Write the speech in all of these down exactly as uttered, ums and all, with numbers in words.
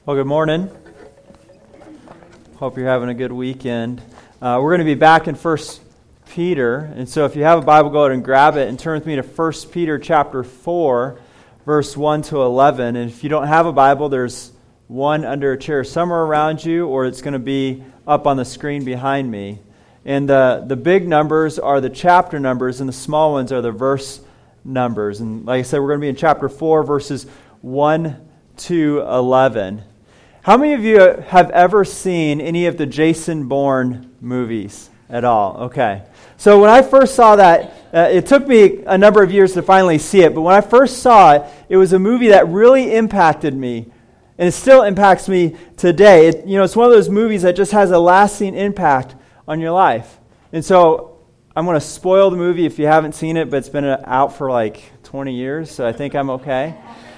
Well, good morning. Hope you're having a good weekend. Uh, we're going to be back in First Peter, and so if you have a Bible, go ahead and grab it and turn with me to First Peter chapter four, verse one to eleven. And if you don't have a Bible, there's one under a chair somewhere around you, or it's going to be up on the screen behind me. And the, the big numbers are the chapter numbers, and the small ones are the verse numbers. And like I said, we're going to be in chapter four, verses one to eleven. How many of you have ever seen any of the Jason Bourne movies at all? Okay. So when I first saw that, uh, it took me a number of years to finally see it, but when I first saw it, it was a movie that really impacted me, and it still impacts me today. It, you know, it's one of those movies that just has a lasting impact on your life. And so I'm going to spoil the movie if you haven't seen it, but it's been out for like twenty years, so I think I'm okay.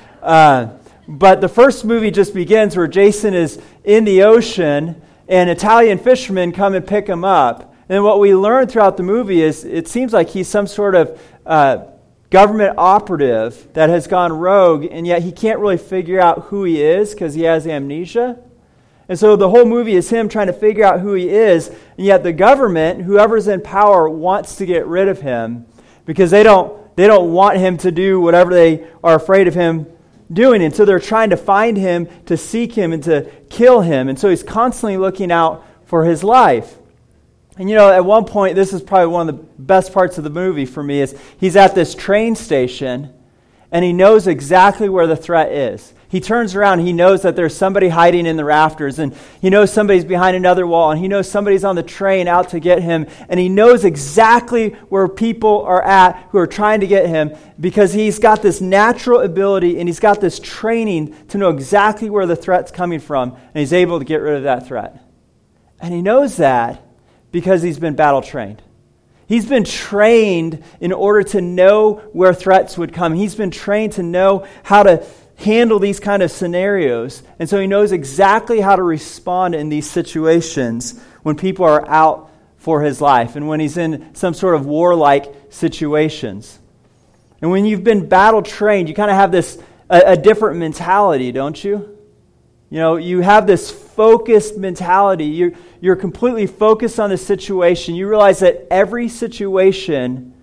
Uh, But the first movie just begins where Jason is in the ocean and Italian fishermen come and pick him up. And what we learn throughout the movie is it seems like he's some sort of uh, government operative that has gone rogue, and yet he can't really figure out who he is because he has amnesia. And so the whole movie is him trying to figure out who he is, and yet the government, whoever's in power, wants to get rid of him because they don't they don't want him to do whatever they are afraid of him doing. And so they're trying to find him, to seek him, and to kill him. And so he's constantly looking out for his life. And you know, at one point, this is probably one of the best parts of the movie for me, is he's at this train station, and he knows exactly where the threat is. He turns around, he knows that there's somebody hiding in the rafters, and he knows somebody's behind another wall, and he knows somebody's on the train out to get him, and he knows exactly where people are at who are trying to get him, because he's got this natural ability and he's got this training to know exactly where the threat's coming from, and he's able to get rid of that threat. And he knows that because he's been battle trained. He's been trained in order to know where threats would come. He's been trained to know how to handle these kind of scenarios. And so he knows exactly how to respond in these situations when people are out for his life and when he's in some sort of warlike situations. And when you've been battle trained, you kind of have this a, a different mentality, don't you? You know, you have this focused mentality. You're, you're completely focused on the situation. You realize that every situation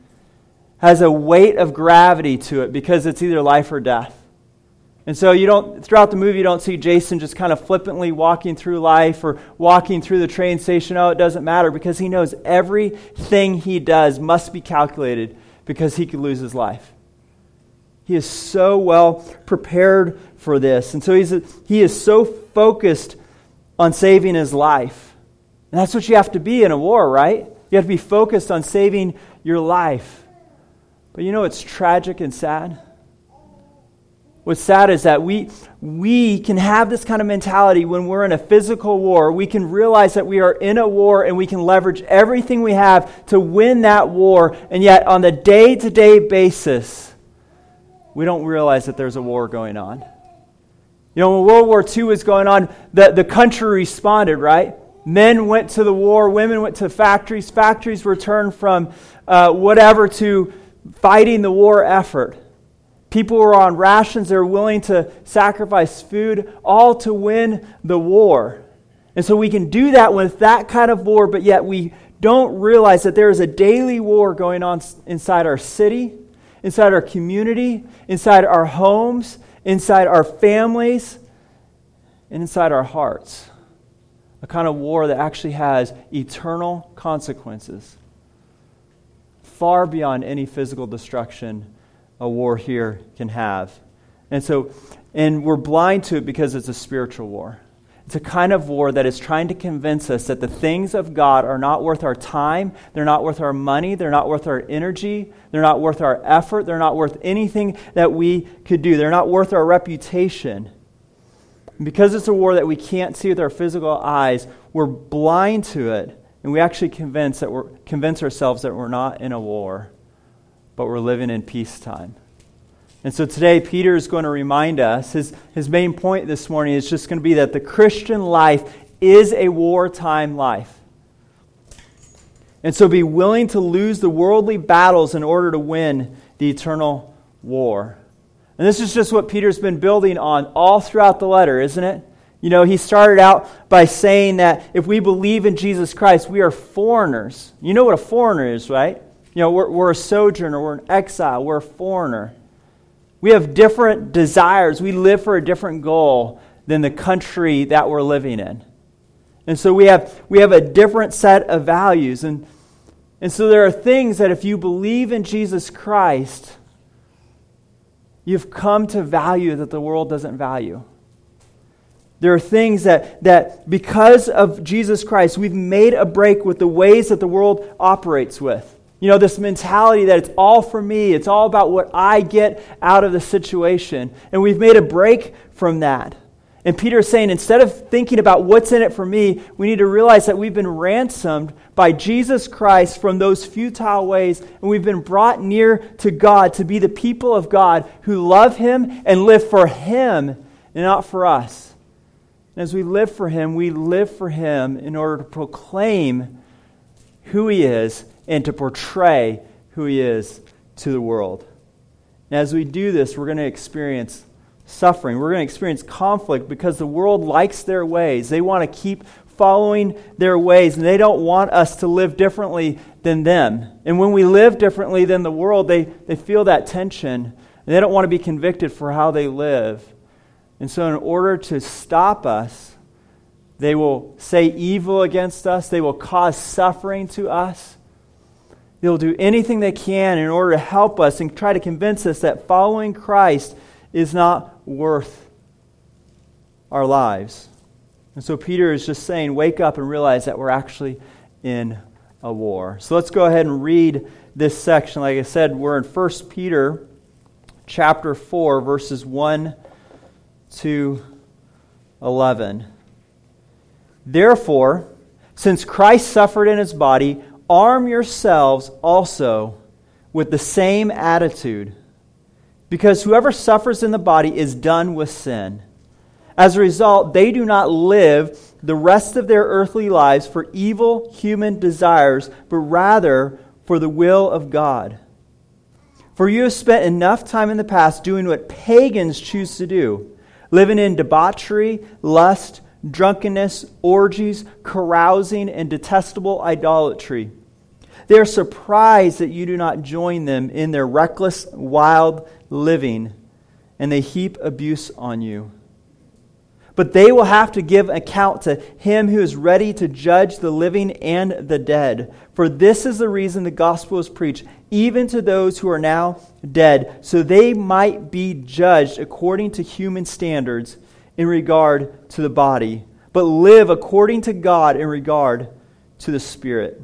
has a weight of gravity to it because it's either life or death. And so you don't, throughout the movie, you don't see Jason just kind of flippantly walking through life or walking through the train station. Oh, it doesn't matter, because he knows everything he does must be calculated because he could lose his life. He is so well prepared for this. And so he's a, he is so focused on saving his life. And that's what you have to be in a war, right? You have to be focused on saving your life. But you know what's tragic and sad? What's sad is that we we can have this kind of mentality when we're in a physical war. We can realize that we are in a war and we can leverage everything we have to win that war. And yet on the day-to-day basis, we don't realize that there's a war going on. You know, when World War Two was going on, the, the country responded, right? Men went to the war, women went to factories, factories returned from uh, whatever to fighting the war effort. People were on rations. They were willing to sacrifice food, all to win the war. And so we can do that with that kind of war, but yet we don't realize that there is a daily war going on inside our city, inside our community, inside our homes, inside our families, and inside our hearts. A kind of war that actually has eternal consequences, far beyond any physical destruction a war here can have. And so, and we're blind to it because it's a spiritual war. It's a kind of war that is trying to convince us that the things of God are not worth our time, they're not worth our money, they're not worth our energy, they're not worth our effort, they're not worth anything that we could do. They're not worth our reputation. And because it's a war that we can't see with our physical eyes, we're blind to it, and we actually convince that we're convince ourselves that we're not in a war, but we're living in peacetime. And so today, Peter is going to remind us, his, his main point this morning is just going to be that the Christian life is a wartime life. And so be willing to lose the worldly battles in order to win the eternal war. And this is just what Peter's been building on all throughout the letter, isn't it? You know, he started out by saying that if we believe in Jesus Christ, we are foreigners. You know what a foreigner is, right? You know, we're, we're a sojourner, we're an exile, we're a foreigner. We have different desires. We live for a different goal than the country that we're living in. And so we have we have a different set of values. And, and so there are things that if you believe in Jesus Christ, you've come to value that the world doesn't value. There are things that, that because of Jesus Christ, we've made a break with the ways that the world operates with. You know, this mentality that it's all for me, it's all about what I get out of the situation. And we've made a break from that. And Peter is saying, instead of thinking about what's in it for me, we need to realize that we've been ransomed by Jesus Christ from those futile ways, and we've been brought near to God to be the people of God who love Him and live for Him and not for us. And as we live for Him, we live for Him in order to proclaim who He is and to portray who He is to the world. And as we do this, we're going to experience suffering. We're going to experience conflict because the world likes their ways. They want to keep following their ways, and they don't want us to live differently than them. And when we live differently than the world, they, they feel that tension, and they don't want to be convicted for how they live. And so in order to stop us, they will say evil against us. They will cause suffering to us. They'll do anything they can in order to help us and try to convince us that following Christ is not worth our lives. And so Peter is just saying, wake up and realize that we're actually in a war. So let's go ahead and read this section. Like I said, we're in First Peter chapter four, verses one to eleven. Therefore, since Christ suffered in His body, arm yourselves also with the same attitude, because whoever suffers in the body is done with sin. As a result, they do not live the rest of their earthly lives for evil human desires, but rather for the will of God. For you have spent enough time in the past doing what pagans choose to do, living in debauchery, lust, drunkenness, orgies, carousing, and detestable idolatry. They are surprised that you do not join them in their reckless, wild living, and they heap abuse on you. But they will have to give account to Him who is ready to judge the living and the dead. For this is the reason the gospel is preached, even to those who are now dead, so they might be judged according to human standards in regard to the body, but live according to God in regard to the Spirit.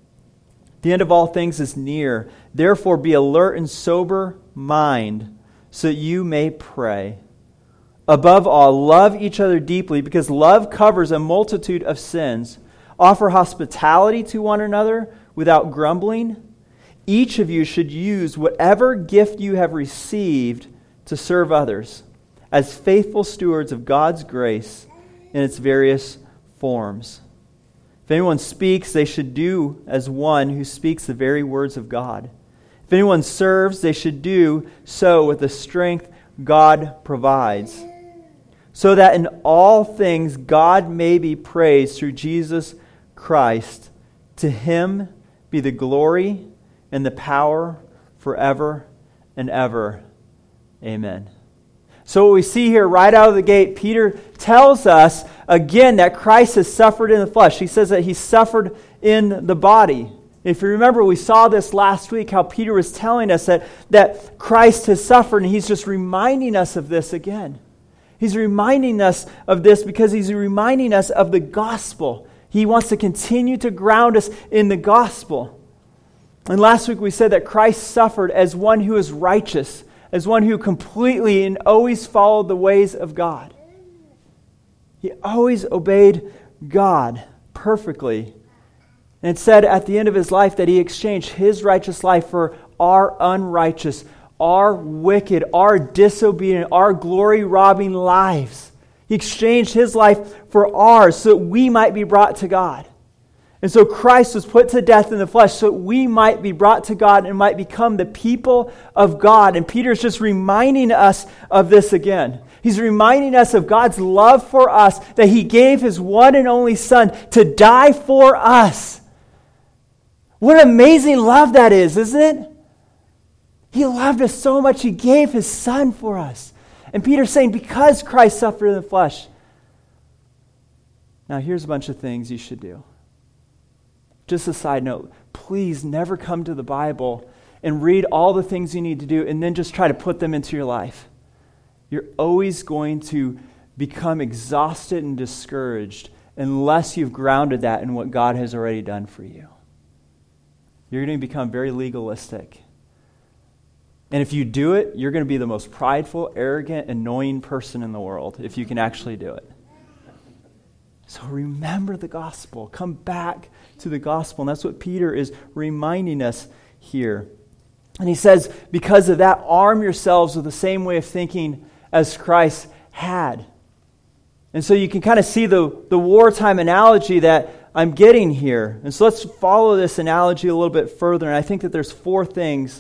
The end of all things is near. Therefore be alert and sober mind, so that you may pray. Above all, love each other deeply, because love covers a multitude of sins. Offer hospitality to one another without grumbling. Each of you should use whatever gift you have received to serve others, as faithful stewards of God's grace in its various forms. If anyone speaks, they should do as one who speaks the very words of God. If anyone serves, they should do so with the strength God provides, so that in all things God may be praised through Jesus Christ. To Him be the glory and the power forever and ever. Amen. So what we see here right out of the gate, Peter tells us again that Christ has suffered in the flesh. He says that He suffered in the body. If you remember, we saw this last week, how Peter was telling us that, that Christ has suffered, and he's just reminding us of this again. He's reminding us of this because he's reminding us of the gospel. He wants to continue to ground us in the gospel. And last week we said that Christ suffered as one who is righteous, as one who completely and always followed the ways of God. He always obeyed God perfectly. And it said at the end of His life that He exchanged His righteous life for our unrighteous, our wicked, our disobedient, our glory-robbing lives. He exchanged His life for ours so that we might be brought to God. And so Christ was put to death in the flesh so we might be brought to God and might become the people of God. And Peter's just reminding us of this again. He's reminding us of God's love for us, that he gave his one and only Son to die for us. What amazing love that is, isn't it? He loved us so much, he gave his Son for us. And Peter's saying, because Christ suffered in the flesh, now here's a bunch of things you should do. Just a side note, please never come to the Bible and read all the things you need to do and then just try to put them into your life. You're always going to become exhausted and discouraged unless you've grounded that in what God has already done for you. You're going to become very legalistic. And if you do it, you're going to be the most prideful, arrogant, annoying person in the world if you can actually do it. So remember the gospel. Come back to the gospel. And that's what Peter is reminding us here. And he says, because of that, arm yourselves with the same way of thinking as Christ had. And so you can kind of see the, the wartime analogy that I'm getting here. And so let's follow this analogy a little bit further. And I think that there's four things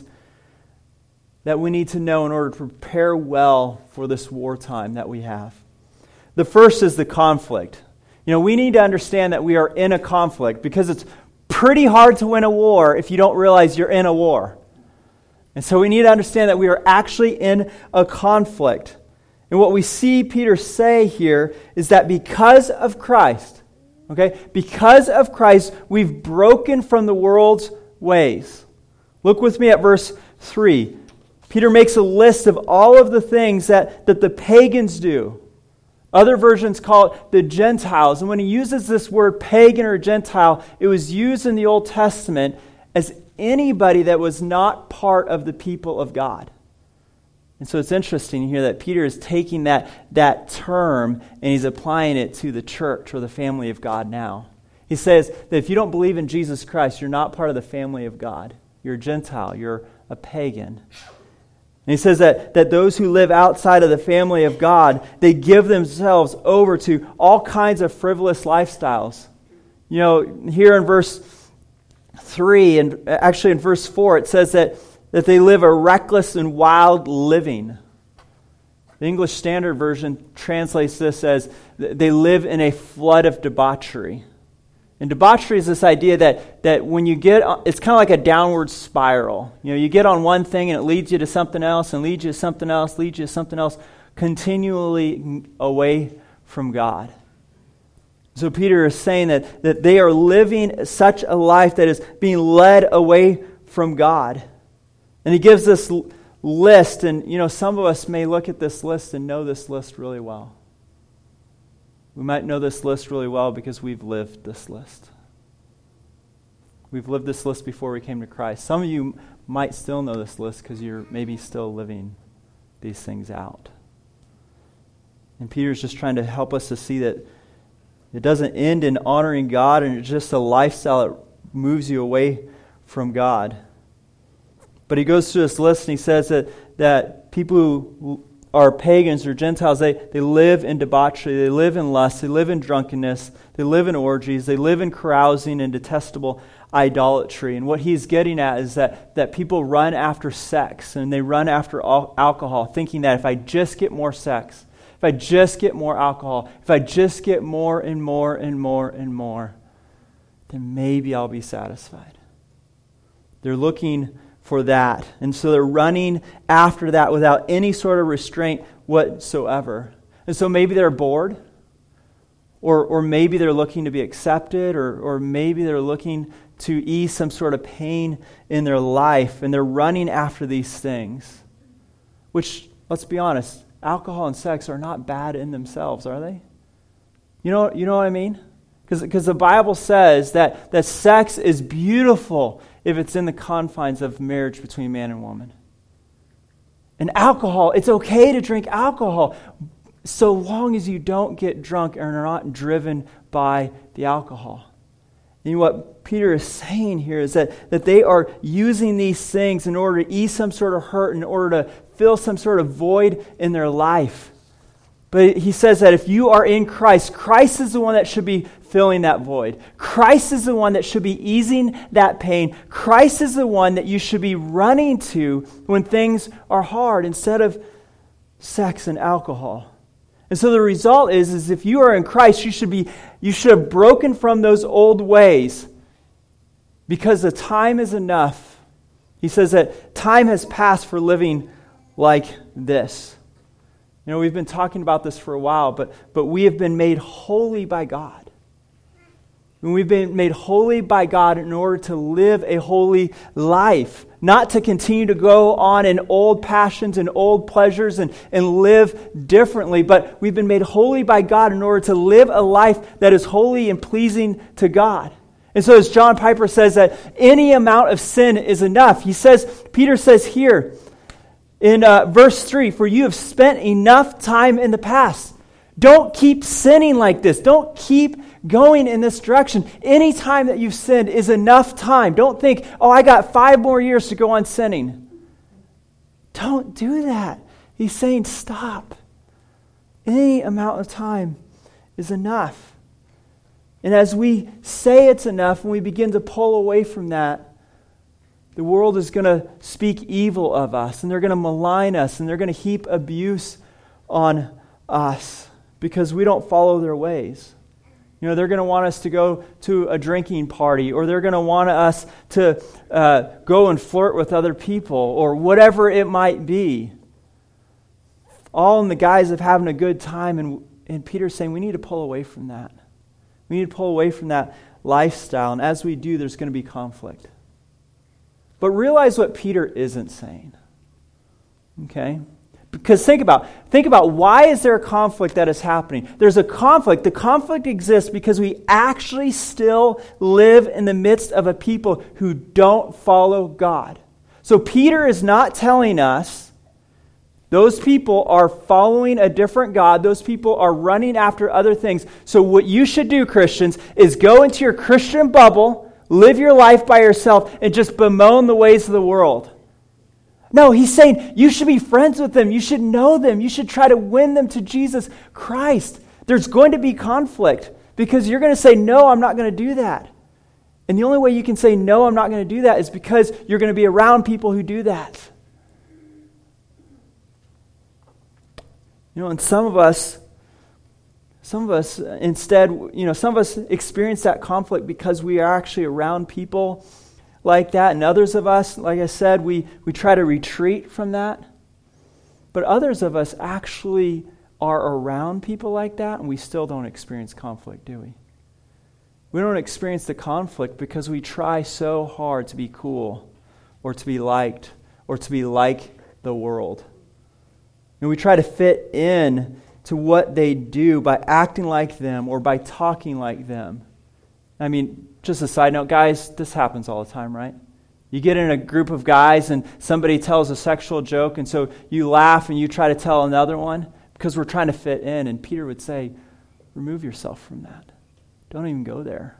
that we need to know in order to prepare well for this wartime that we have. The first is the conflict. You know, we need to understand that we are in a conflict because it's pretty hard to win a war if you don't realize you're in a war. And so we need to understand that we are actually in a conflict. And what we see Peter say here is that because of Christ, okay, because of Christ, we've broken from the world's ways. Look with me at verse three. Peter makes a list of all of the things that, that the pagans do. Other versions call it the Gentiles. And when he uses this word pagan or Gentile, it was used in the Old Testament as anybody that was not part of the people of God. And so it's interesting here that Peter is taking that, that term and he's applying it to the church or the family of God now. He says that if you don't believe in Jesus Christ, you're not part of the family of God. You're a Gentile. You're a pagan. And he says that, that those who live outside of the family of God, they give themselves over to all kinds of frivolous lifestyles. You know, here in verse three, and actually in verse four, it says that, that they live a reckless and wild living. The English Standard Version translates this as they live in a flood of debauchery. And debauchery is this idea that, that when you get, it's kind of like a downward spiral. You know, you get on one thing and it leads you to something else and leads you to something else, leads you to something else, continually away from God. So Peter is saying that, that they are living such a life that is being led away from God. And he gives this list, and you know, some of us may look at this list and know this list really well. We might know this list really well because we've lived this list. We've lived this list before we came to Christ. Some of you might still know this list because you're maybe still living these things out. And Peter's just trying to help us to see that it doesn't end in honoring God, and it's just a lifestyle that moves you away from God. But he goes through this list and he says that, that people who are pagans or Gentiles, they, they live in debauchery, they live in lust, they live in drunkenness, they live in orgies, they live in carousing and detestable idolatry. And what he's getting at is that, that people run after sex and they run after al- alcohol, thinking that if I just get more sex, if I just get more alcohol, if I just get more and more and more and more, then maybe I'll be satisfied. They're looking for that. And so they're running after that without any sort of restraint whatsoever. And so maybe they're bored, or or maybe they're looking to be accepted, or or maybe they're looking to ease some sort of pain in their life, and they're running after these things. Which, let's be honest, alcohol and sex are not bad in themselves, are they? You know, you know what I mean? Because the Bible says that, that sex is beautiful if it's in the confines of marriage between man and woman. And alcohol, it's okay to drink alcohol so long as you don't get drunk and are not driven by the alcohol. And what Peter is saying here is that, that they are using these things in order to ease some sort of hurt, in order to fill some sort of void in their life. But he says that if you are in Christ, Christ is the one that should be filling that void. Christ is the one that should be easing that pain. Christ is the one that you should be running to when things are hard instead of sex and alcohol. And so the result is, is if you are in Christ, you should be you should have broken from those old ways because the time is enough. He says that time has passed for living like this. You know, we've been talking about this for a while, but, but we have been made holy by God. And we've been made holy by God in order to live a holy life, not to continue to go on in old passions and old pleasures and, and live differently, but we've been made holy by God in order to live a life that is holy and pleasing to God. And so as John Piper says that any amount of sin is enough. He says, Peter says here, in uh, verse three, for you have spent enough time in the past. Don't keep sinning like this. Don't keep going in this direction. Any time that you've sinned is enough time. Don't think, oh, I got five more years to go on sinning. Don't do that. He's saying stop. Any amount of time is enough. And as we say it's enough and we begin to pull away from that, the world is going to speak evil of us, and they're going to malign us, and they're going to heap abuse on us because we don't follow their ways. You know, they're going to want us to go to a drinking party, or they're going to want us to uh, go and flirt with other people, or whatever it might be. All in the guise of having a good time, and, and Peter's saying we need to pull away from that. We need to pull away from that lifestyle, and as we do, there's going to be conflict. But realize what Peter isn't saying. Okay? Because think about, think about why is there a conflict that is happening? There's a conflict. The conflict exists because we actually still live in the midst of a people who don't follow God. So Peter is not telling us those people are following a different God. Those people are running after other things. So what you should do, Christians, is go into your Christian bubble, live your life by yourself, and just bemoan the ways of the world. No, he's saying you should be friends with them. You should know them. You should try to win them to Jesus Christ. There's going to be conflict because you're going to say, no, I'm not going to do that. And the only way you can say, no, I'm not going to do that is because you're going to be around people who do that. You know, and some of us, some of us instead, you know, some of us experience that conflict because we are actually around people like that. And others of us, like I said, we, we try to retreat from that. But others of us actually are around people like that, and we still don't experience conflict, do we? We don't experience the conflict because we try so hard to be cool or to be liked or to be like the world. And we try to fit in to what they do by acting like them or by talking like them. I mean, just a side note, guys, this happens all the time, right? You get in a group of guys and somebody tells a sexual joke, and so you laugh and you try to tell another one because we're trying to fit in. And Peter would say, remove yourself from that. Don't even go there.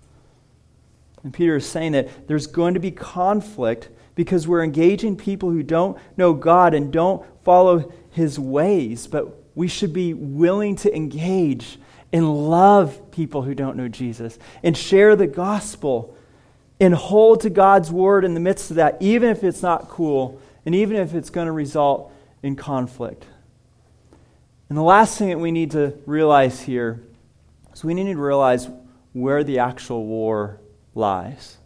And Peter is saying that there's going to be conflict because we're engaging people who don't know God and don't follow His ways, but we should be willing to engage and love people who don't know Jesus and share the gospel and hold to God's word in the midst of that, even if it's not cool and even if it's going to result in conflict. And the last thing that we need to realize here is we need to realize where the actual war lies.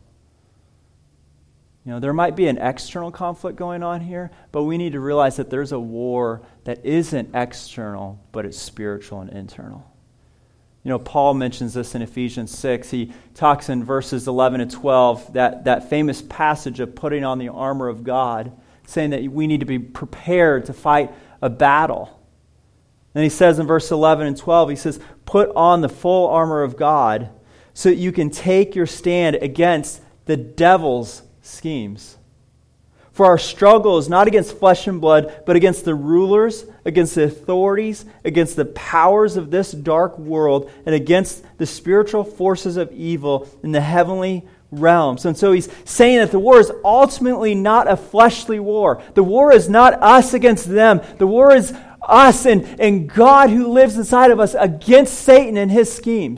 You know, there might be an external conflict going on here, but we need to realize that there's a war that isn't external, but it's spiritual and internal. You know, Paul mentions this in Ephesians six. He talks in verses eleven and twelve, that, that famous passage of putting on the armor of God, saying that we need to be prepared to fight a battle. And he says in verse eleven and twelve, he says, put on the full armor of God so that you can take your stand against the devil's schemes. For our struggle is not against flesh and blood, but against the rulers, against the authorities, against the powers of this dark world, and against the spiritual forces of evil in the heavenly realms. And so he's saying that the war is ultimately not a fleshly war. The war is not us against them. The war is us and, and God who lives inside of us against Satan and his schemes.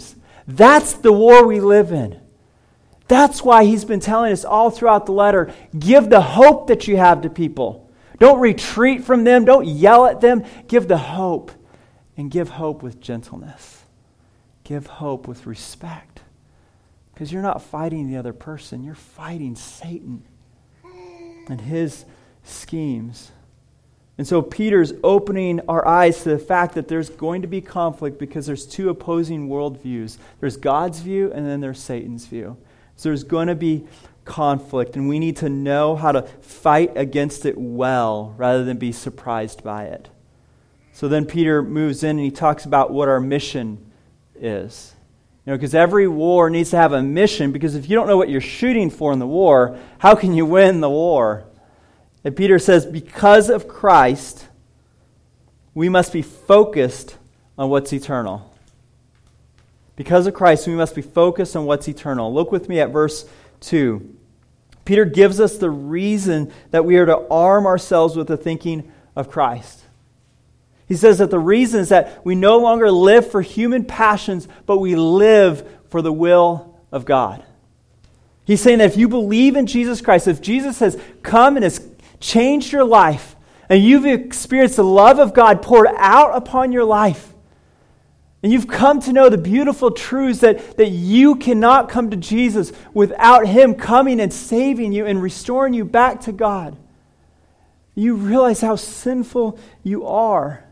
That's the war we live in. That's why he's been telling us all throughout the letter, give the hope that you have to people. Don't retreat from them. Don't yell at them. Give the hope. And give hope with gentleness. Give hope with respect. Because you're not fighting the other person. You're fighting Satan and his schemes. And so Peter's opening our eyes to the fact that there's going to be conflict because there's two opposing worldviews. There's God's view and then there's Satan's view. So there's going to be conflict, and we need to know how to fight against it well rather than be surprised by it. So then Peter moves in and he talks about what our mission is. You know, because every war needs to have a mission, because if you don't know what you're shooting for in the war, how can you win the war? And Peter says, because of Christ, we must be focused on what's eternal. Because of Christ, we must be focused on what's eternal. Look with me at verse two. Peter gives us the reason that we are to arm ourselves with the thinking of Christ. He says that the reason is that we no longer live for human passions, but we live for the will of God. He's saying that if you believe in Jesus Christ, if Jesus has come and has changed your life, and you've experienced the love of God poured out upon your life, and you've come to know the beautiful truths that, that you cannot come to Jesus without Him coming and saving you and restoring you back to God, you realize how sinful you are.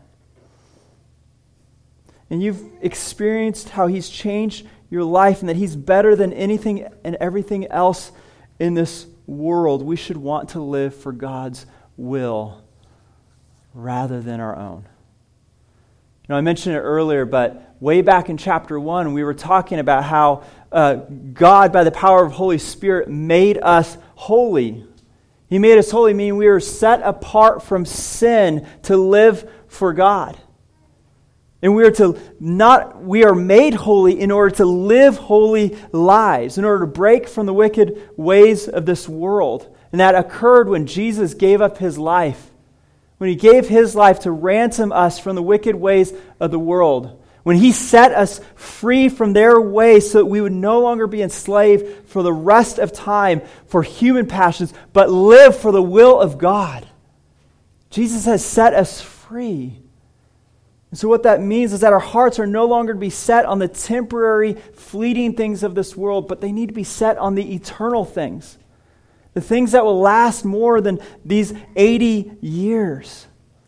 And you've experienced how He's changed your life and that He's better than anything and everything else in this world. We should want to live for God's will rather than our own. You know, I mentioned it earlier, but way back in chapter one, we were talking about how uh, God, by the power of Holy Spirit, made us holy. He made us holy, meaning we were set apart from sin to live for God. And we are to not we are made holy in order to live holy lives, in order to break from the wicked ways of this world. And that occurred when Jesus gave up His life. When He gave His life to ransom us from the wicked ways of the world. When He set us free from their ways so that we would no longer be enslaved for the rest of time for human passions, but live for the will of God. Jesus has set us free. And so what that means is that our hearts are no longer to be set on the temporary, fleeting things of this world, but they need to be set on the eternal things. The things that will last more than these eighty years.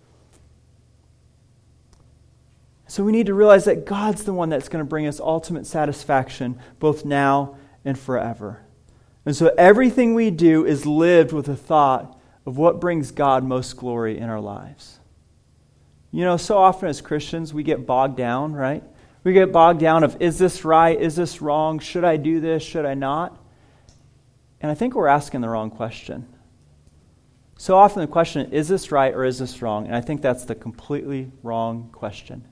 So we need to realize that God's the one that's going to bring us ultimate satisfaction, both now and forever. And so everything we do is lived with the thought of what brings God most glory in our lives. You know, so often as Christians, we get bogged down, right? We get bogged down of, is this right? Is this wrong? Should I do this? Should I not? And I think we're asking the wrong question. So often the question, is this right or is this wrong? And I think that's the completely wrong question.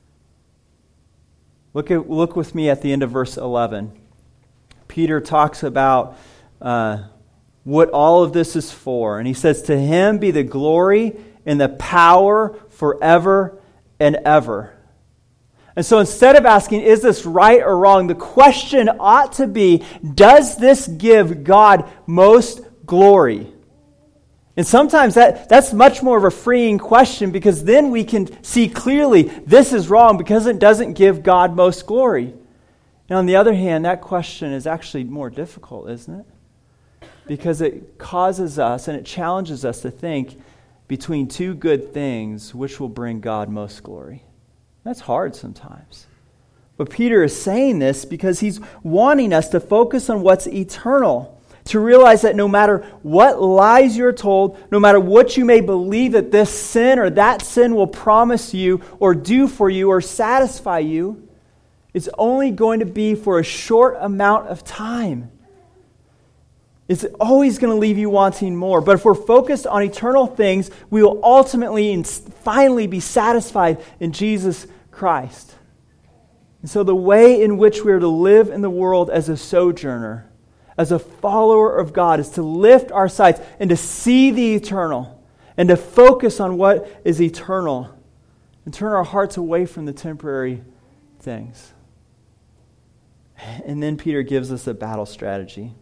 Look at look with me at the end of verse eleven. Peter talks about uh, what all of this is for. And he says, to Him be the glory and the power forever and ever. And so instead of asking, is this right or wrong, the question ought to be, does this give God most glory? And sometimes that, that's much more of a freeing question, because then we can see clearly this is wrong because it doesn't give God most glory. And on the other hand, that question is actually more difficult, isn't it? Because it causes us and it challenges us to think between two good things, which will bring God most glory. That's hard sometimes. But Peter is saying this because he's wanting us to focus on what's eternal, to realize that no matter what lies you're told, no matter what you may believe that this sin or that sin will promise you or do for you or satisfy you, it's only going to be for a short amount of time. It's always going to leave you wanting more. But if we're focused on eternal things, we will ultimately and finally be satisfied in Jesus Christ. And so the way in which we are to live in the world as a sojourner, as a follower of God, is to lift our sights and to see the eternal and to focus on what is eternal and turn our hearts away from the temporary things. And then Peter gives us a battle strategy.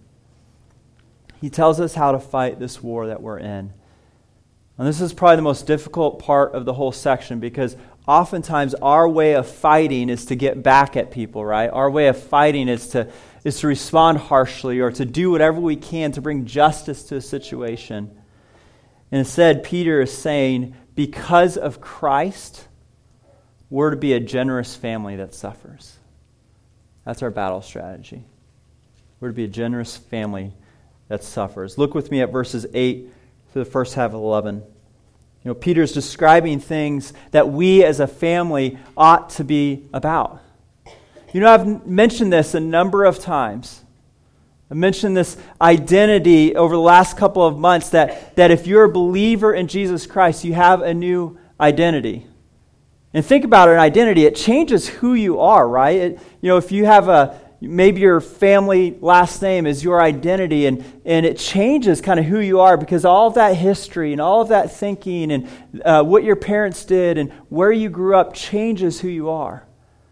He tells us how to fight this war that we're in. And this is probably the most difficult part of the whole section, because oftentimes our way of fighting is to get back at people, right? Our way of fighting is to is to respond harshly or to do whatever we can to bring justice to a situation. And instead, Peter is saying, because of Christ, we're to be a generous family that suffers. That's our battle strategy. We're to be a generous family that suffers. Look with me at verses eight to the first half of eleven. You know, Peter's describing things that we as a family ought to be about. You know, I've mentioned this a number of times. I mentioned this identity over the last couple of months, that, that if you're a believer in Jesus Christ, you have a new identity. And think about an identity. It changes who you are, right? It, you know, if you have a, maybe your family last name is your identity, and, and it changes kind of who you are, because all of that history and all of that thinking and uh, what your parents did and where you grew up changes who you are.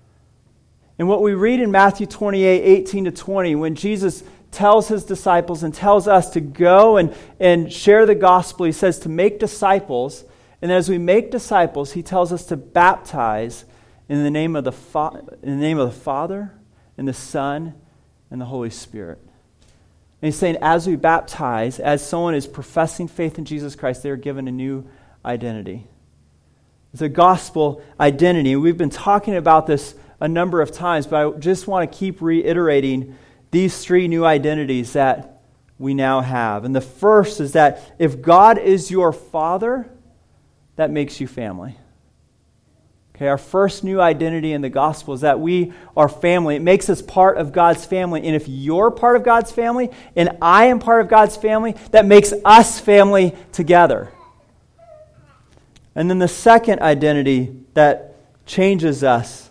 And what we read in Matthew twenty-eight, eighteen to twenty, when Jesus tells his disciples and tells us to go and, and share the gospel, he says to make disciples. And as we make disciples, he tells us to baptize in the name of the Fa- in the name of the Father and the Son and the Holy Spirit. And he's saying as we baptize, as someone is professing faith in Jesus Christ, they are given a new identity. It's a gospel identity. We've been talking about this a number of times, but I just want to keep reiterating these three new identities that we now have. And the first is that if God is your Father, that makes you family. Okay, our first new identity in the gospel is that we are family. It makes us part of God's family. And if you're part of God's family and I am part of God's family, that makes us family together. And then the second identity that changes us.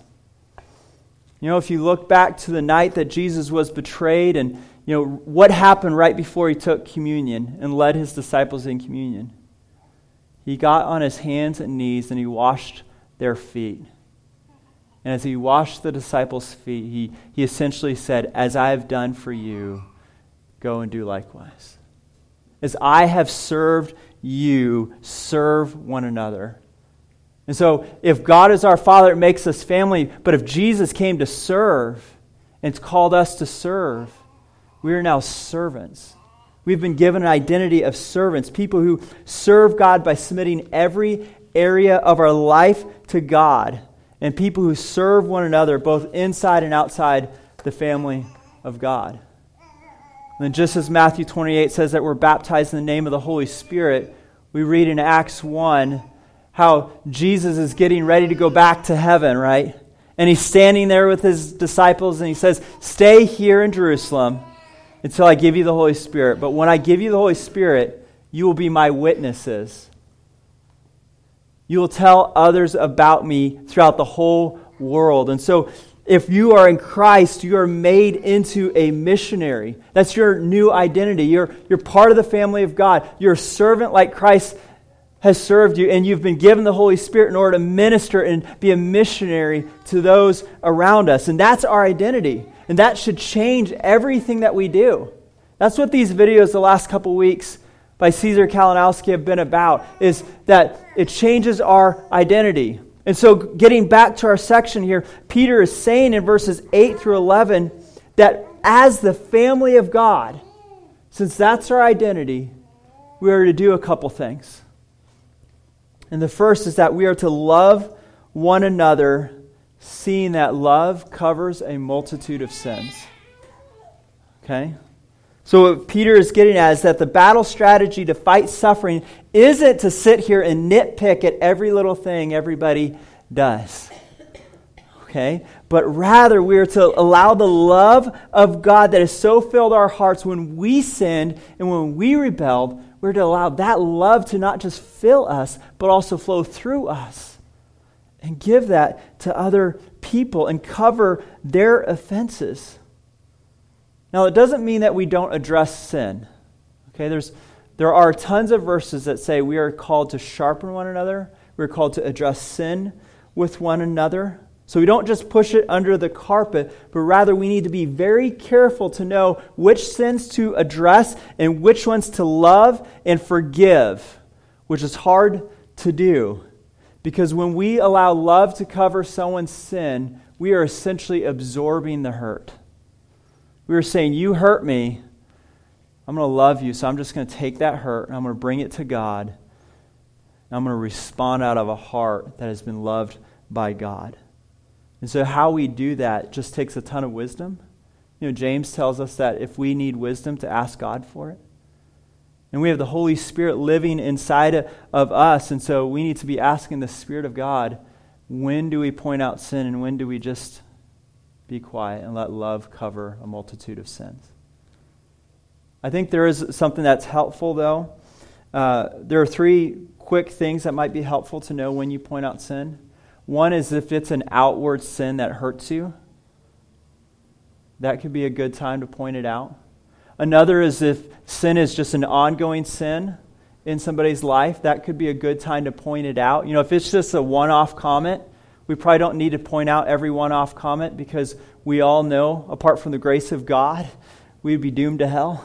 You know, if you look back to the night that Jesus was betrayed and, you know, what happened right before he took communion and led his disciples in communion. He got on his hands and knees and he washed their feet. And as he washed the disciples' feet, he, he essentially said, as I have done for you, go and do likewise. As I have served you, serve one another. And so if God is our Father, it makes us family. But if Jesus came to serve and it's called us to serve, we are now servants. We've been given an identity of servants, people who serve God by submitting every area of our life to God, and people who serve one another both inside and outside the family of God. And then just as Matthew twenty-eight says that we're baptized in the name of the Holy Spirit, we read in Acts one how Jesus is getting ready to go back to heaven, right? And he's standing there with his disciples and he says, stay here in Jerusalem until I give you the Holy Spirit. But when I give you the Holy Spirit, you will be my witnesses. You will tell others about me throughout the whole world. And so if you are in Christ, you are made into a missionary. That's your new identity. You're, you're part of the family of God. You're a servant like Christ has served you, and you've been given the Holy Spirit in order to minister and be a missionary to those around us. And that's our identity. And that should change everything that we do. That's what these videos the last couple weeks by Caesar Kalinowski have been about, is that it changes our identity. And so getting back to our section here, Peter is saying in verses eight through eleven that as the family of God, since that's our identity, we are to do a couple things. And the first is that we are to love one another, seeing that love covers a multitude of sins. Okay? So what Peter is getting at is that the battle strategy to fight suffering isn't to sit here and nitpick at every little thing everybody does. Okay? But rather we are to allow the love of God that has so filled our hearts when we sinned and when we rebelled, we're to allow that love to not just fill us, but also flow through us and give that to other people and cover their offenses. Now, it doesn't mean that we don't address sin. Okay, there's there are tons of verses that say we are called to sharpen one another. We're called to address sin with one another. So we don't just push it under the carpet, but rather we need to be very careful to know which sins to address and which ones to love and forgive, which is hard to do. Because when we allow love to cover someone's sin, we are essentially absorbing the hurt. We are saying, you hurt me, I'm going to love you, so I'm just going to take that hurt and I'm going to bring it to God. And I'm going to respond out of a heart that has been loved by God. And so how we do that just takes a ton of wisdom. You know, James tells us that if we need wisdom, to ask God for it. And we have the Holy Spirit living inside of us, and so we need to be asking the Spirit of God, when do we point out sin and when do we just be quiet and let love cover a multitude of sins? I think there is something that's helpful, though. Uh, there are three quick things that might be helpful to know when you point out sin. One is if it's an outward sin that hurts you. That could be a good time to point it out. Another is if sin is just an ongoing sin in somebody's life. That could be a good time to point it out. You know, if it's just a one-off comment, we probably don't need to point out every one-off comment because we all know, apart from the grace of God, we'd be doomed to hell.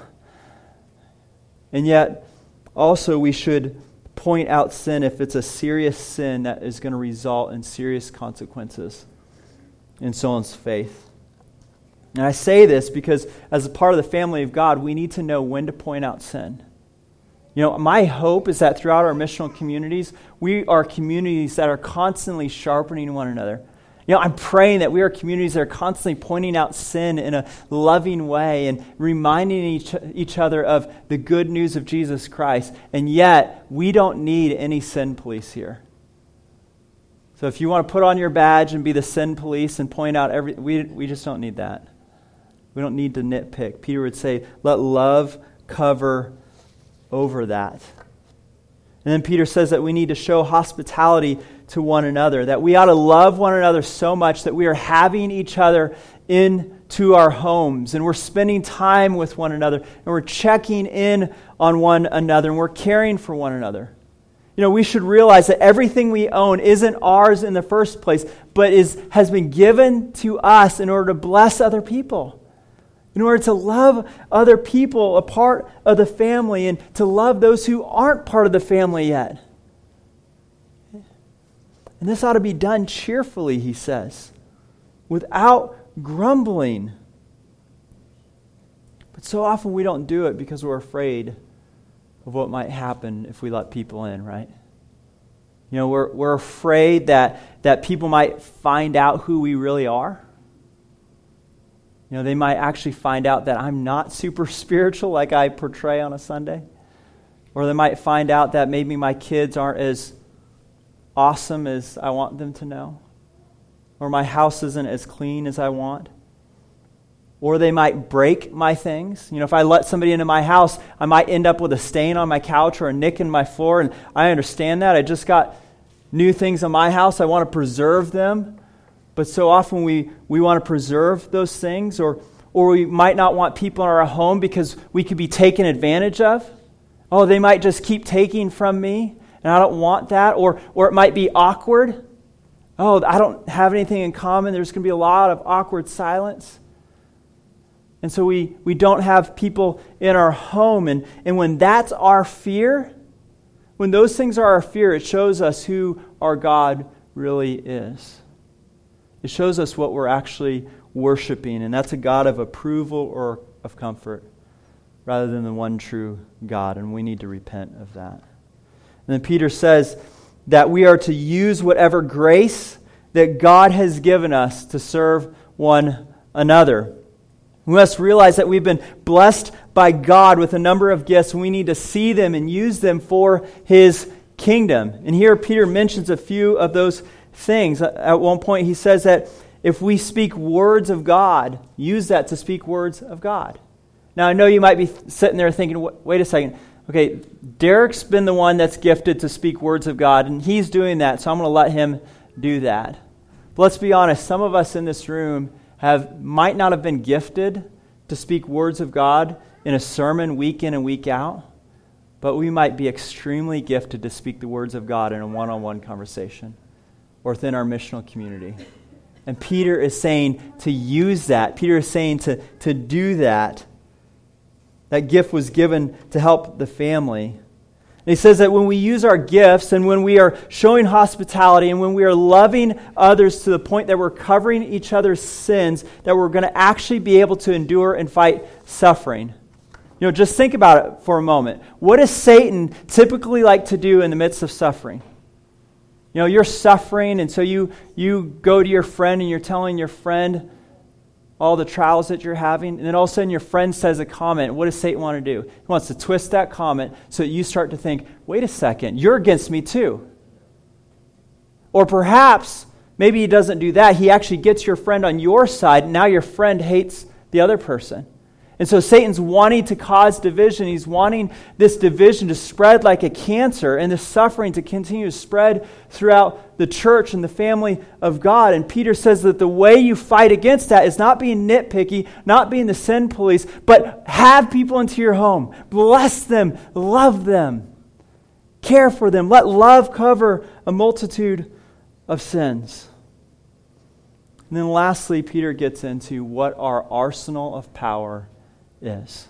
And yet, also we should point out sin if it's a serious sin that is going to result in serious consequences in someone's faith. And I say this because as a part of the family of God, we need to know when to point out sin. You know, my hope is that throughout our missional communities, we are communities that are constantly sharpening one another. You know, I'm praying that we are communities that are constantly pointing out sin in a loving way and reminding each, each other of the good news of Jesus Christ. And yet, we don't need any sin police here. So if you want to put on your badge and be the sin police and point out every, we we just don't need that. We don't need to nitpick. Peter would say, let love cover over that. And then Peter says that we need to show hospitality to one another, that we ought to love one another so much that we are having each other into our homes and we're spending time with one another and we're checking in on one another and we're caring for one another. You know, we should realize that everything we own isn't ours in the first place, but is has been given to us in order to bless other people. In order to love other people, a part of the family, and to love those who aren't part of the family yet. And this ought to be done cheerfully, he says, without grumbling. But so often we don't do it because we're afraid of what might happen if we let people in, right? You know, we're we're afraid that, that people might find out who we really are. You know, they might actually find out that I'm not super spiritual like I portray on a Sunday. Or they might find out that maybe my kids aren't as awesome as I want them to know. Or my house isn't as clean as I want. Or they might break my things. You know, if I let somebody into my house, I might end up with a stain on my couch or a nick in my floor. And I understand that. I just got new things in my house. I want to preserve them. But so often we, we want to preserve those things, or or we might not want people in our home because we could be taken advantage of. Oh, they might just keep taking from me, and I don't want that. Or or it might be awkward. Oh, I don't have anything in common. There's going to be a lot of awkward silence. And so we, we don't have people in our home. And, and when that's our fear, when those things are our fear, it shows us who our God really is. It shows us what we're actually worshiping, and that's a God of approval or of comfort rather than the one true God, and we need to repent of that. And then Peter says that we are to use whatever grace that God has given us to serve one another. We must realize that we've been blessed by God with a number of gifts, and we need to see them and use them for His kingdom. And here Peter mentions a few of those things. At one point he says that if we speak words of God, use that to speak words of God. Now I know you might be sitting there thinking, wait a second, okay, Derek's been the one that's gifted to speak words of God, and he's doing that, so I'm going to let him do that. But let's be honest, some of us in this room have might not have been gifted to speak words of God in a sermon week in and week out, but we might be extremely gifted to speak the words of God in a one-on-one conversation or within our missional community. And Peter is saying to use that. Peter is saying to, to do that. That gift was given to help the family. And he says that when we use our gifts and when we are showing hospitality and when we are loving others to the point that we're covering each other's sins, that we're going to actually be able to endure and fight suffering. You know, just think about it for a moment. What does Satan typically like to do in the midst of suffering? You know, you're suffering, and so you, you go to your friend and you're telling your friend all the trials that you're having, and then all of a sudden your friend says a comment. What does Satan want to do? He wants to twist that comment so that you start to think, wait a second, you're against me too. Or perhaps, maybe he doesn't do that. He actually gets your friend on your side, and now your friend hates the other person. And so Satan's wanting to cause division. He's wanting this division to spread like a cancer and this suffering to continue to spread throughout the church and the family of God. And Peter says that the way you fight against that is not being nitpicky, not being the sin police, but have people into your home. Bless them, love them, care for them. Let love cover a multitude of sins. And then lastly, Peter gets into what our arsenal of power is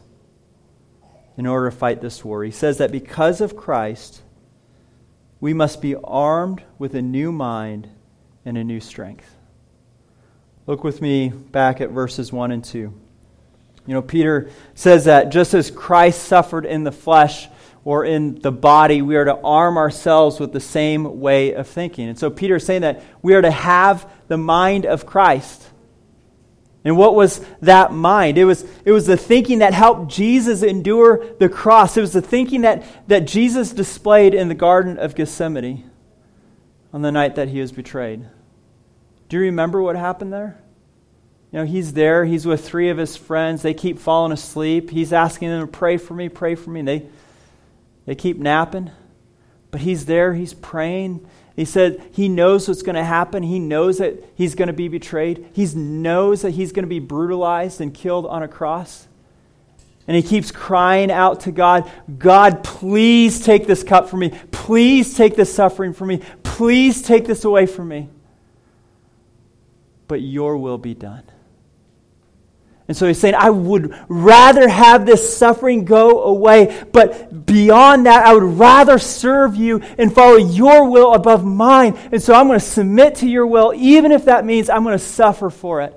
in order to fight this war. He says that because of Christ, we must be armed with a new mind and a new strength. Look with me back at verses one and two. You know, Peter says that just as Christ suffered in the flesh or in the body, we are to arm ourselves with the same way of thinking. And so Peter is saying that we are to have the mind of Christ. And what was that mind? It was, it was the thinking that helped Jesus endure the cross. It was the thinking that, that Jesus displayed in the Garden of Gethsemane on the night that he was betrayed. Do you remember what happened there? You know, he's there. He's with three of his friends. They keep falling asleep. He's asking them to pray for me, pray for me. And they, they keep napping. But he's there. He's praying. He said he knows what's going to happen. He knows that he's going to be betrayed. He knows that he's going to be brutalized and killed on a cross. And he keeps crying out to God, God, please take this cup from me. Please take this suffering from me. Please take this away from me. But your will be done. And so he's saying, I would rather have this suffering go away, but beyond that, I would rather serve you and follow your will above mine. And so I'm going to submit to your will, even if that means I'm going to suffer for it.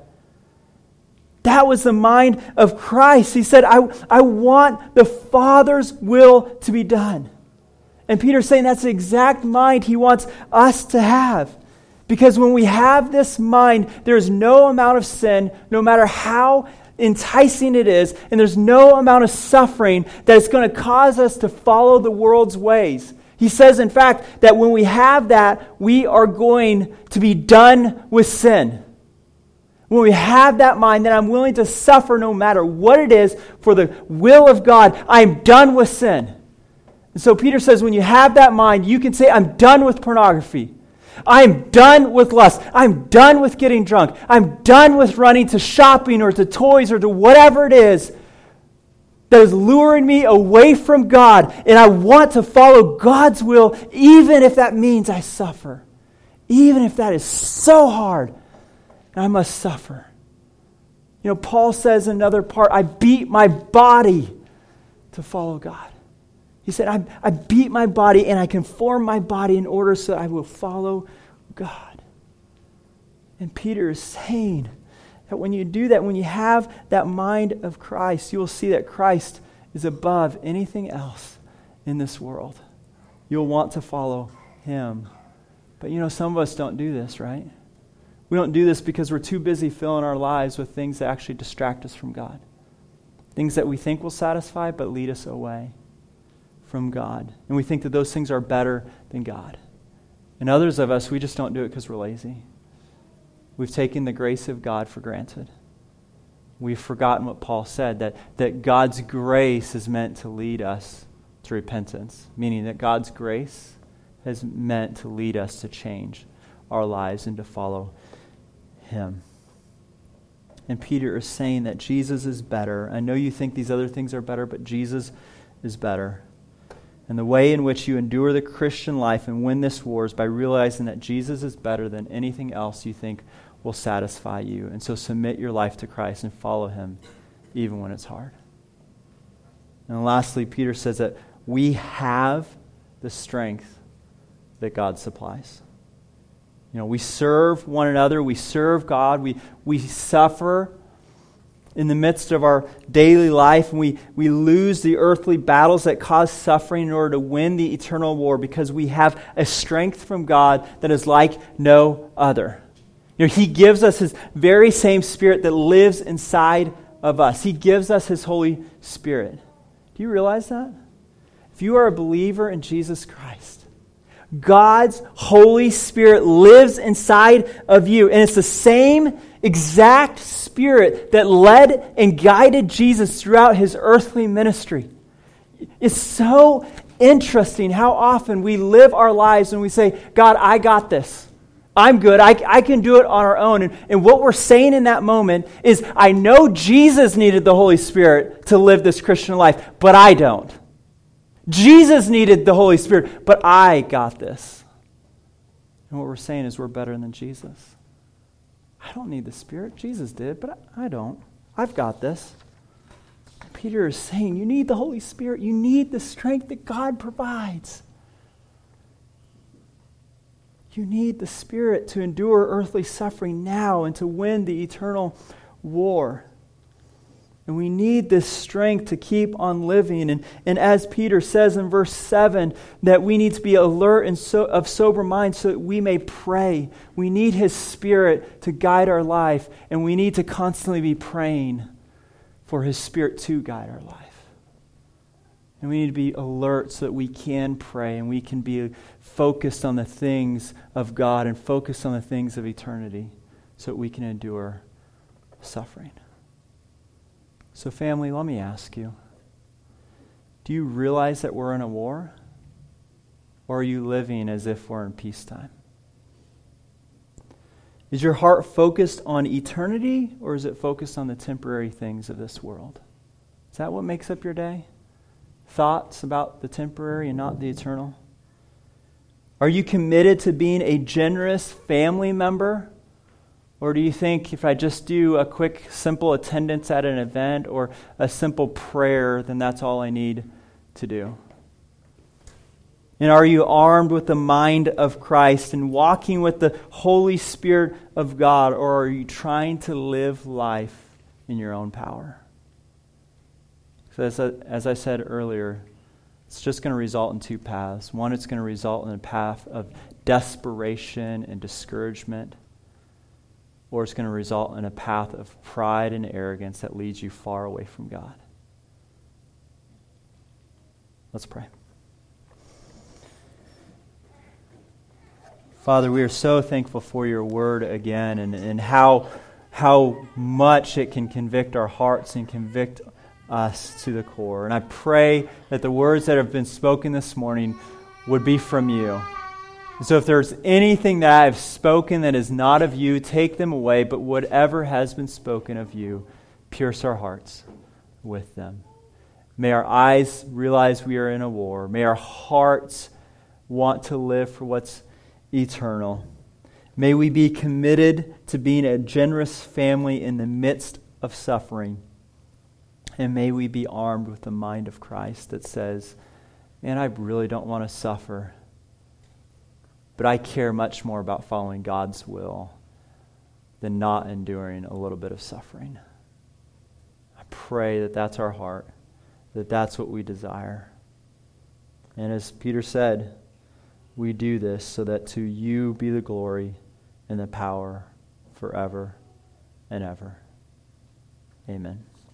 That was the mind of Christ. He said, I, I want the Father's will to be done. And Peter's saying that's the exact mind he wants us to have. Because when we have this mind, there's no amount of sin, no matter how enticing it is, and there's no amount of suffering that is going to cause us to follow the world's ways. He says, in fact, that when we have that, we are going to be done with sin. When we have that mind, then I'm willing to suffer no matter what it is for the will of God. I'm done with sin. And so Peter says, when you have that mind, you can say, I'm done with pornography. I'm done with lust. I'm done with getting drunk. I'm done with running to shopping or to toys or to whatever it is that is luring me away from God. And I want to follow God's will, even if that means I suffer. Even if that is so hard, and I must suffer. You know, Paul says in another part, I beat my body to follow God. He said, I, I beat my body and I conform my body in order so I will follow God. And Peter is saying that when you do that, when you have that mind of Christ, you will see that Christ is above anything else in this world. You'll want to follow him. But you know, some of us don't do this, right? We don't do this because we're too busy filling our lives with things that actually distract us from God. Things that we think will satisfy but lead us away from God. And we think that those things are better than God. And others of us, we just don't do it because we're lazy. We've taken the grace of God for granted. We've forgotten what Paul said, that, that God's grace is meant to lead us to repentance, meaning that God's grace is meant to lead us to change our lives and to follow him. And Peter is saying that Jesus is better. I know you think these other things are better, but Jesus is better. And the way in which you endure the Christian life and win this war is by realizing that Jesus is better than anything else you think will satisfy you. And so submit your life to Christ and follow him even when it's hard. And lastly, Peter says that we have the strength that God supplies. You know, we serve one another, we serve God, we, we suffer in the midst of our daily life, and we, we lose the earthly battles that cause suffering in order to win the eternal war because we have a strength from God that is like no other. You know, he gives us his very same Spirit that lives inside of us. He gives us his Holy Spirit. Do you realize that? If you are a believer in Jesus Christ, God's Holy Spirit lives inside of you. And it's the same exact Spirit that led and guided Jesus throughout his earthly ministry. It's so interesting how often we live our lives and we say, God, I got this. I'm good. I, I can do it on our own. And, and what we're saying in that moment is, I know Jesus needed the Holy Spirit to live this Christian life, but I don't. Jesus needed the Holy Spirit, but I got this. And what we're saying is we're better than Jesus. I don't need the Spirit. Jesus did, but I don't. I've got this. Peter is saying you need the Holy Spirit. You need the strength that God provides. You need the Spirit to endure earthly suffering now and to win the eternal war. And we need this strength to keep on living. And, and as Peter says in verse seven, that we need to be alert and so, of sober mind so that we may pray. We need his Spirit to guide our life. And we need to constantly be praying for his Spirit to guide our life. And we need to be alert so that we can pray and we can be focused on the things of God and focused on the things of eternity so that we can endure suffering. So family, let me ask you, do you realize that we're in a war? Or are you living as if we're in peacetime? Is your heart focused on eternity, or is it focused on the temporary things of this world? Is that what makes up your day? Thoughts about the temporary and not the eternal? Are you committed to being a generous family member? Or do you think if I just do a quick, simple attendance at an event or a simple prayer, then that's all I need to do? And are you armed with the mind of Christ and walking with the Holy Spirit of God? Or are you trying to live life in your own power? So as I, as I said earlier, it's just going to result in two paths. One, it's going to result in a path of desperation and discouragement. Or it's going to result in a path of pride and arrogance that leads you far away from God. Let's pray. Father, we are so thankful for your word again and, and how, how much it can convict our hearts and convict us to the core. And I pray that the words that have been spoken this morning would be from you. So if there's anything that I've spoken that is not of you, take them away. But whatever has been spoken of you, pierce our hearts with them. May our eyes realize we are in a war. May our hearts want to live for what's eternal. May we be committed to being a generous family in the midst of suffering. And may we be armed with the mind of Christ that says, man, I really don't want to suffer. But I care much more about following God's will than not enduring a little bit of suffering. I pray that that's our heart, that that's what we desire. And as Peter said, we do this so that to you be the glory and the power forever and ever. Amen.